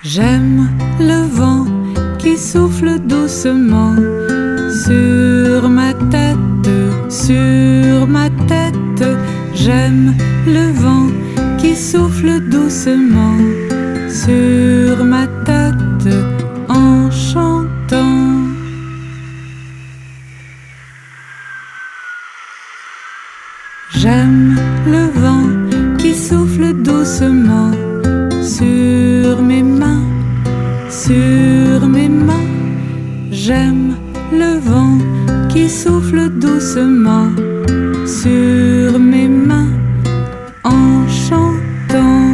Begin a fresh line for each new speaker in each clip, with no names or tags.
J'aime le vent qui souffle doucement sur ma tête, sur ma tête. J'aime le vent qui souffle doucement sur ma tête en chantant. J'aime le vent qui souffle doucement sur mes mains, sur mes mains. J'aime le vent qui souffle doucement sur mes mains en chantant.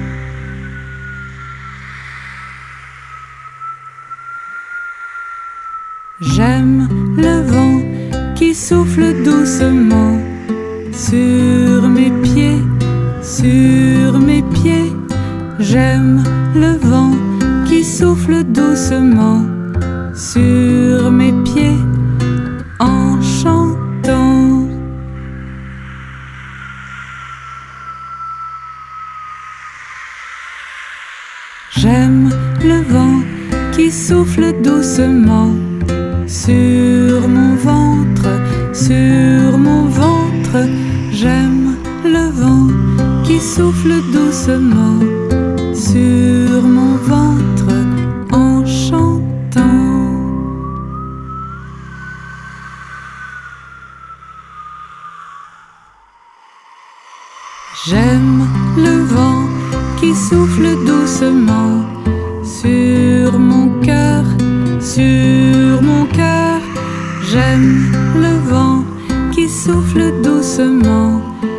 J'aime le vent qui souffle doucement sur mes pieds, sur mes pieds. J'aime le vent qui souffle doucement sur mes pieds en chantant. J'aime le vent qui souffle doucement sur mon ventre, sur mon ventre. J'aime le vent qui souffle doucement sur mon ventre en chantant. J'aime le vent qui souffle doucement sur mon cœur, sur mon cœur. J'aime le vent qui souffle doucement